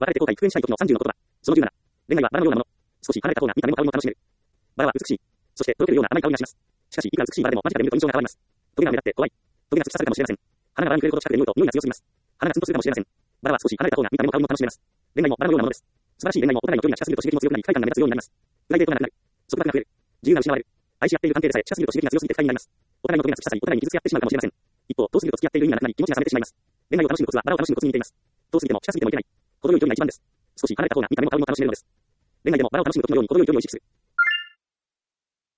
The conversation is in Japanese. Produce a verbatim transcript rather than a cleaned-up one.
別れて後悔復縁したい時のさんじゅうの言葉。そのじゅうなな。恋愛はバラのようなもの。少し離れた方が見た目も香りも楽しめる。バラは美しい。そして、とろけるような甘い香りがします。しかし、いくら美しいバラでも間近で見ると印象が変わります。トゲが目立って怖い。トゲが突き刺さるかもしれません。花がバラに触れるほど近くで見ると匂いが強すぎます。花がツンとするかもしれません。バラは少し離れた方が見た目も香りも楽しめます。恋愛もバラのようなものです。素晴らしい恋愛もお互いの距離が近すぎると刺激も強くなり、快感が目立つようになります。プライベートがなくなる。束縛が増える。自由が失われる。愛し合っている関係でさえ近すぎると刺激が強すぎて不快になります。お互いのトゲが突き刺さり、お互いに傷つけ合ってしまうかもしれません。一方、遠すぎると付き合っている意味がなくなり、気持ちが冷めてしまいます。恋愛を楽しむコツはバラを楽しむコツに似ています。遠すぎても近すぎてもいけない。程よい距離が一番です。少し離れた方が見た目も香りも楽しめるのです。恋愛でもバラを楽しむ時のように程よい距離を意識する。